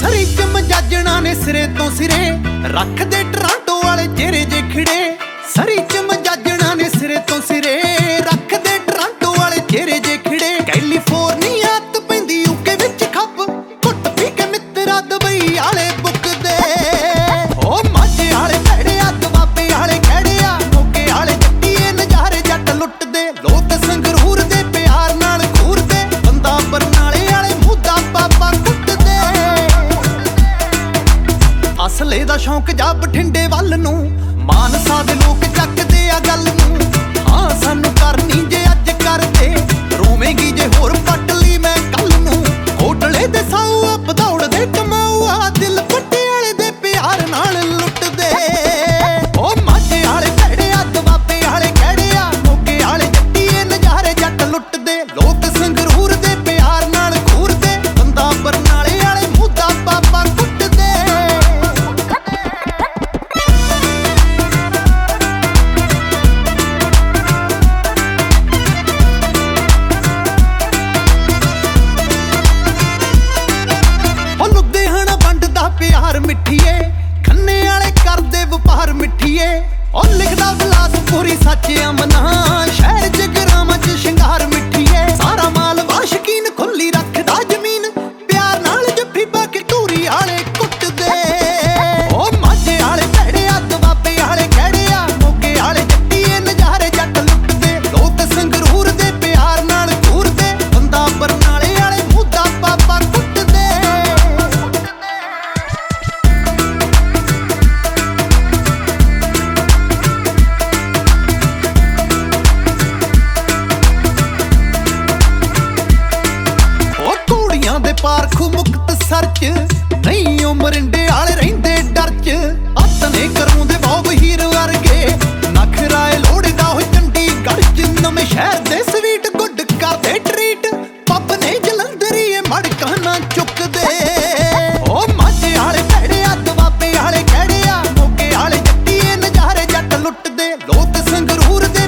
ਸਰੀ ਚ ਮਜਾਜਣਾ ਨੇ ਸਿਰੇ ਤੋਂ ਸਿਰੇ ਰੱਖਦੇ ਟਰਾਂਟੋ ਵਾਲੇ ਚਿਹਰੇ ਜੇ ਖਿੜੇ। ਸਰੀ ਚ ਮਜਾਜਣਾ ਨੇ ਸਿਰੇ ਤੋਂ ਸਿਰੇ ਰੱਖਦੇ ਟਰਾਂਟੋ ਵਾਲੇ ਚਿਹਰੇ ਜੇ ਖਿੜੇ। ਕੈਲੀਫੋਰਨੀਆ ਤੋਂ ਪੈਂਦੀ ਯੂਕੇ ਵਿੱਚ ਖੱਪ ਘੁੱਟ ਪੀ ਕੇ ਮਿੱਤਰਾ ਦੁਬਈ ਵਾਲੇ ਬੁੱਕਦੇ। ਓ ਮਾਝੇ ਵਾਲੇ ਭੈੜੇ ਆ ਦੁਆਬੇ ਵਾਲੇ ਖੜੇ ਆ ਮੋਗੇ ਵਾਲੇ ਜੱਟੀਏ ਨਜ਼ਾਰੇ ਜੱਟ ਲੁੱਟਦੇ। ਲੋਕ ਸੰਗਰੂਰ ਦੇ ਪਿਆਰ ਨਾਲ ਘੂਰਦੇ ਬੰਦਾ ਬਰਨਾਲੇ ਵਾਲੇ ਮੂਦਾ ਬਾਬਾ ਕੁੱਟਦੇ। ਅਸਲੇ ਦਾ ਸ਼ੌਂਕ ਜਾ ਬਠਿੰਡੇ ਵੱਲ ਨੂੰ ਮਾਨਸਾ ਦੇ ਲੋਕ ਚੱਕਦੇ ਆ ਗੱਲ ਨੂੰ। ਹਾਂ ਸਾਨੂੰ ਕਰਨੀ ਜੇ ਅੱਜ ਕਰਦੇ ਰੋਵੇਂਗੀ ਜੇ ਹੋਰ ਪੱਟ ਲਈ ਮੈਂ ਕੱਲ ਨੂੰ। ਹੋਟਲੇ ਦੇ ਸਾਊ ਆ ਭਦੌੜ ਦੇ ਕਮਾਊ ਆ ਦਿਲ ਪੱਟੇ ਵਾਲੇ ਦੇ ਪਿਆਰ ਨਾਲ ਲੁੱਟਦੇ। ਓ ਮਾਝੇ ਵਾਲੇ ਭੈੜੇ ਆ ਦੁਆਬੇ ਵਾਲੇ ਖੜੇ ਆ ਮੋਗੇ ਵਾਲੇ ਜੱਟੀਏ ਨਜ਼ਾਰੇ ਜੱਟ ਲੁੱਟਦੇ। ਲੋਕ ਸੰਗਰੂਰ ਦੇ ਪਿਆਰ ਨਾਲ ਘੂਰਦੇ ਬੰਦਾ ਬਰਨਾਲੇ ਵਾਲੇ ਮੂਦਾ ਬਾਬਾ ਕੁੱਟਦੇ। ਪਿਆਰ ਮਿੱਠੀਏ ਖੰਨੇ ਵਾਲੇ ਕਰਦੇ ਵਪਾਰ ਮਿੱਠੀਏ। ਉਹ ਲਿਖਦਾ ਬਿਲਾਸਪੁਰੀ ਸੱਚ ਅਮਨਾ ਸ਼ਹਿਰ ਜਗਰਾਵਾਂ ਚ ਸ਼ਿੰਗਾਰ ਮਿੱਠੀਏ। ਸਾਰਾ ਮਾਲ ਵਾਸ਼ਕੀਨ ਖੁੱਲੀ ਰੱਖਦਾ ਜ਼ਮੀਨ ਪਿਆਰ ਨਾਲ ਜੱਫੀ ਪਾ ਕੇ ਧੂਰੀ ਵਾਲੇ ਕੁੱਟਦੇ। ਉਹ ਮਾਝੇ ਵਾਲੇ ਭੈੜੇ ਆ ਦੁਆਬੇ ਵਾਲੇ ਖੜੇ ਆ ਮੋਗੇ ਵਾਲੇ ਜੱਟੀਏ ਨਜ਼ਾਰੇ ਜੱਟ ਲੁੱਟਦੇ। ਲੋਕ ਸੰਗਰੂਰ ਦੇ ਪਿਆਰ ਨਾਲ ਘੂਰਦੇ ਬੰਦਾ ਬਰਨਾਲੇ ਵਾਲੇ ਮੂਦਾ ਬਾਬਾ ਕੁੱਟਦੇ। ਦੇ ਪਾਰਖੂ ਮੁਕਤਸਰ ਚ ਨਹੀਂ ਉਹ ਮਰਿੰਡੇ ਵਾਲੇ ਰਹਿੰਦੇ ਡਰ ਚ। ਆਤਨੇ ਕਰੂੰ ਦੇ ਬਹੁਤ ਹੀਰ ਵਰਗੇ ਨਖਰਾਏ ਲੋੜਦਾ ਹੋ ਚੰਡੀਗੜ੍ਹ ਚ। ਨਵੇਂ ਸ਼ਹਿਰ ਦੇ ਸਵੀਟ ਗੁੱਡ ਕਰਦੇ ਟਰੀਟ ਪੱਬ ਨੇ ਜਲੰਧਰੀਏ ਮੜਕਾਂ ਨਾ ਚੁੱਕਦੇ। ਓ ਮਾਝੇ ਵਾਲੇ ਭੈੜੇ ਆ ਦੁਆਬੇ ਵਾਲੇ ਖੜੇ ਆ ਮੋਗੇ ਵਾਲੇ ਜੱਟੀਏ ਨਜ਼ਾਰੇ ਜੱਟ ਲੁੱਟਦੇ। ਲੋਕ ਸੰਗਰੂਰ ਦੇ